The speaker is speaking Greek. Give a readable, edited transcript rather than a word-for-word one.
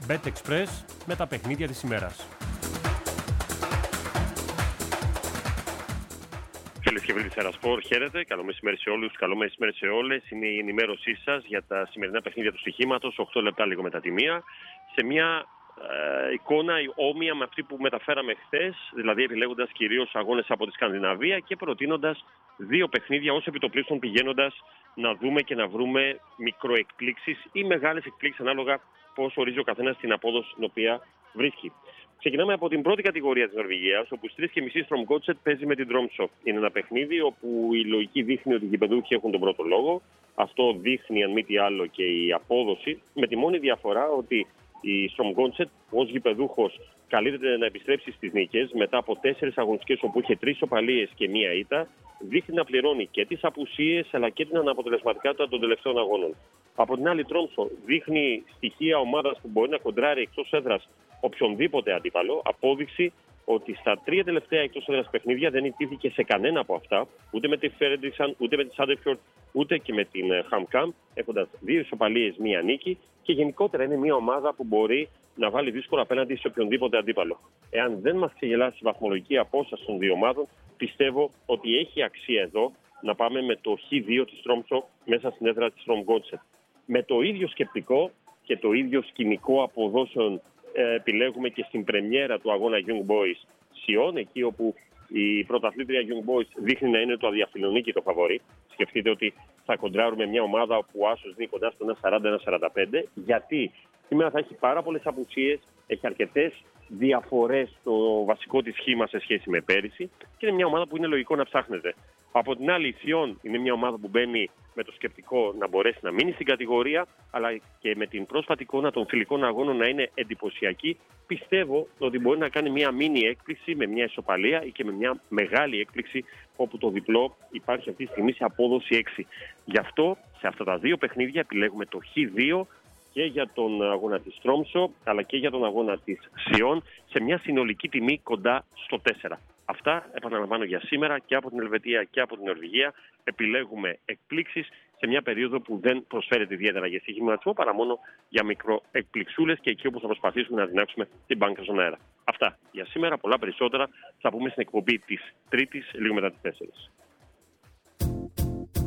BetExpress με τα παιχνίδια της ημέρας. Φίλες και φίλοι της Αερασπορ, χαίρετε. Καλό μεσημέρι σε όλους, καλό μεσημέρι σε όλες. Είναι η ενημέρωσή σας για τα σημερινά παιχνίδια του στοιχήματος, 8 λεπτά λίγο μετά τη μία. Σε μια εικόνα όμοια με αυτή που μεταφέραμε χθες, δηλαδή επιλέγοντας κυρίως αγώνες από τη Σκανδιναβία και προτείνοντας δύο παιχνίδια ως επιτοπλίστων, πηγαίνοντας να δούμε και να βρούμε μικροεκπλήξεις ή μεγάλες εκπλήξεις ανάλογα πώς ορίζει ο καθένας την απόδοση την οποία βρίσκει. Ξεκινάμε από την πρώτη κατηγορία της Νορβηγίας, όπου στις 3.30 Strømgodset παίζει με την Tromsø. Είναι ένα παιχνίδι όπου η λογική δείχνει ότι οι γηπεδούχοι έχουν τον πρώτο λόγο. Αυτό δείχνει, αν μη τι άλλο, και η απόδοση, με τη μόνη διαφορά ότι η Strømgodset ως γηπεδούχος καλείται να επιστρέψει στις νίκες μετά από 4 αγωνιστικές όπου είχε 3 ισοπαλίες και 1 ήττα. Δείχνει να πληρώνει και τις απουσίες αλλά και την αναποτελεσματικότητα των τελευταίων αγώνων. Από την άλλη, Tromsø δείχνει στοιχεία ομάδας που μπορεί να κοντράρει εκτός έδρας οποιονδήποτε αντίπαλο. Απόδειξη ότι στα 3 τελευταία εκτός έδρας παιχνίδια δεν ιτήθηκε σε κανένα από αυτά, ούτε με τη Fredriksen, ούτε με τη Sandefjord, ούτε και με την HamKam, έχοντας 2 ισοπαλίες, 1 νίκη, και γενικότερα είναι μια ομάδα που μπορεί να βάλει δύσκολα απέναντι σε οποιονδήποτε αντίπαλο. Εάν δεν μας ξεγελάσει η βαθμολογική απόσταση των δύο ομάδων, πιστεύω ότι έχει αξία εδώ να πάμε με το Χ2 της Tromsø μέσα στην έδρα της Strømgodset. Με το ίδιο σκεπτικό και το ίδιο σκηνικό αποδόσεων επιλέγουμε και στην πρεμιέρα του αγώνα Young Boys Sion, εκεί όπου η πρωταθλήτρια Young Boys δείχνει να είναι το αδιαφιλονίκητο φαβορί. Σκεφτείτε ότι θα κοντράρουμε μια ομάδα που ο άσος δίνει κοντά στο 1.40-1.45, γιατί σήμερα θα έχει πάρα πολλές απουσίες, έχει αρκετές διαφορές στο βασικό της σχήμα σε σχέση με πέρυσι και είναι μια ομάδα που είναι λογικό να ψάχνεται. Από την άλλη, η Sion είναι μια ομάδα που μπαίνει με το σκεπτικό να μπορέσει να μείνει στην κατηγορία, αλλά και με την πρόσφατη εικόνα των φιλικών αγώνων να είναι εντυπωσιακή. Πιστεύω ότι μπορεί να κάνει μια μίνι έκπληξη με μια ισοπαλία ή και με μια μεγάλη έκπληξη, όπου το διπλό υπάρχει αυτή τη στιγμή σε απόδοση 6. Γι' αυτό σε αυτά τα δύο παιχνίδια επιλέγουμε το Χ2 και για τον αγώνα της Tromsø αλλά και για τον αγώνα της Sion σε μια συνολική τιμή κοντά στο 4. Αυτά επαναλαμβάνω για σήμερα και από την Ελβετία και από την Νορβηγία. Επιλέγουμε εκπλήξεις σε μια περίοδο που δεν προσφέρεται ιδιαίτερα για στοιχηματισμό παρά μόνο για μικροεκπληξούλες και εκεί όπου θα προσπαθήσουμε να δυνάξουμε την μπάνκα στον αέρα. Αυτά για σήμερα, πολλά περισσότερα θα πούμε στην εκπομπή της Τρίτης λίγο μετά τις 4.